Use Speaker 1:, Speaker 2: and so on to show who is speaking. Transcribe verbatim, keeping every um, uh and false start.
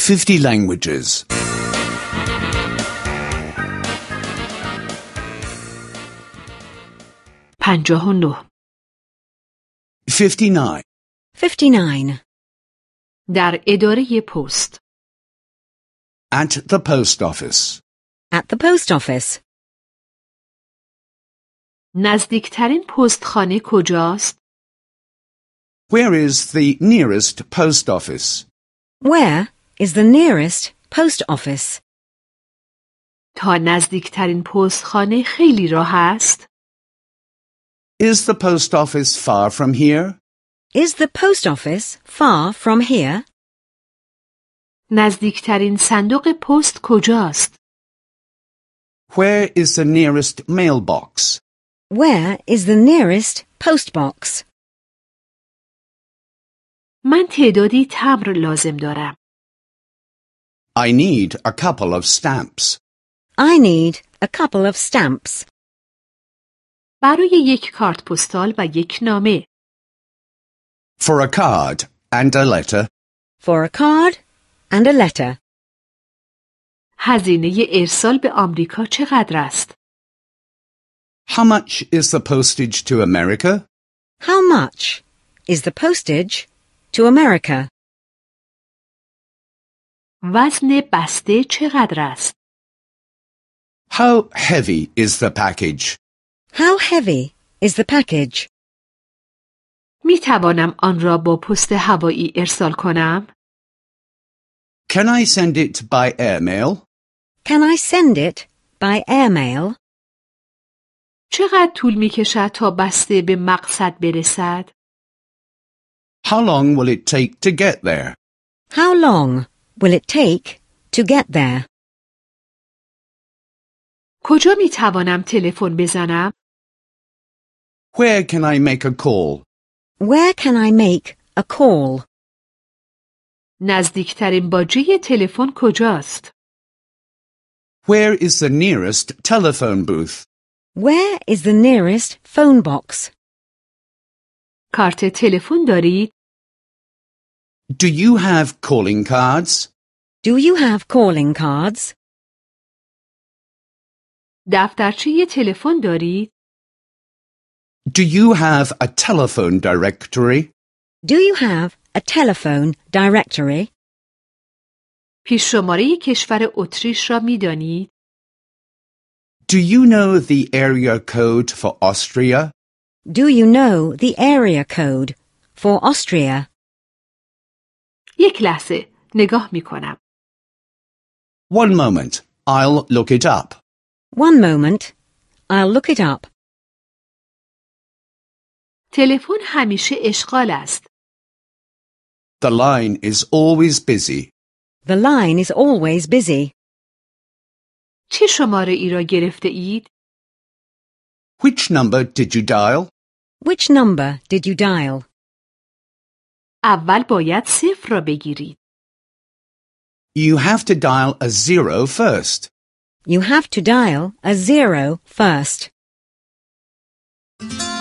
Speaker 1: fifty languages.
Speaker 2: پنجاه و نه.
Speaker 1: fifty-nine.
Speaker 3: fifty-nine.
Speaker 2: در اداره پست.
Speaker 1: At the post office.
Speaker 3: At the post office.
Speaker 2: نزدیکترین پستخانه کجاست؟
Speaker 1: Where is the nearest post office?
Speaker 3: Where is the nearest post office?
Speaker 2: تا نزدیکترین پستخانه خیلی راه است؟
Speaker 1: Is the post office far from here?
Speaker 3: Is the post office far from here?
Speaker 2: نزدیکترین صندوق پست کجاست؟
Speaker 1: Where is the nearest mailbox?
Speaker 3: Where is the nearest post box?
Speaker 2: من تعدادی تمبر لازم دارم.
Speaker 1: I need a couple of stamps.
Speaker 3: I need a couple of stamps.
Speaker 2: برای یک کارت پستال و یک نامه.
Speaker 1: For a card and a letter.
Speaker 3: For a card and a letter.
Speaker 2: هزینه ارسال به آمریکا چقدر است؟
Speaker 1: How much is the postage to America?
Speaker 3: How much is the postage to America?
Speaker 2: وزن بسته چقدر است؟
Speaker 1: How heavy is the package?
Speaker 3: How heavy is the package?
Speaker 2: می توانم آن را با پست هوایی ارسال کنم؟
Speaker 1: Can I send it by airmail?
Speaker 3: Can I send it by airmail?
Speaker 2: چقدر طول می کشد تا بسته به مقصد برسد؟
Speaker 1: How long will it take to get there?
Speaker 3: How long will it take to get there?
Speaker 2: کجا می توانم تلفن بزنم؟
Speaker 1: Where can I make a call?
Speaker 3: Where can I make a call?
Speaker 2: نزدیکترین باجه تلفن کجاست؟
Speaker 1: Where is the nearest telephone booth?
Speaker 3: Where is the nearest phone box?
Speaker 2: کارت تلفن دارید؟
Speaker 1: Do you have calling cards?
Speaker 3: Do you have calling cards?
Speaker 2: دفترچه تلفن دارید؟
Speaker 1: Do you have a telephone directory?
Speaker 3: Do you have a telephone directory?
Speaker 2: پیش شماره کشور اتریش را می دانید؟
Speaker 1: Do you know the area code for Austria?
Speaker 3: Do you know the area code for Austria?
Speaker 2: یک لحظه نگاه می کنم.
Speaker 1: One moment, I'll look it up.
Speaker 3: One moment, I'll look it up.
Speaker 2: تلفن همیشه اشغال است.
Speaker 1: The line is always busy.
Speaker 3: The line is always busy.
Speaker 2: چه شماره ای را گرفته اید؟
Speaker 1: Which number did you dial?
Speaker 3: Which number did you dial?
Speaker 2: اول باید صفر را بگیرید.
Speaker 1: You have to dial a zero first.
Speaker 3: You have to dial a zero first.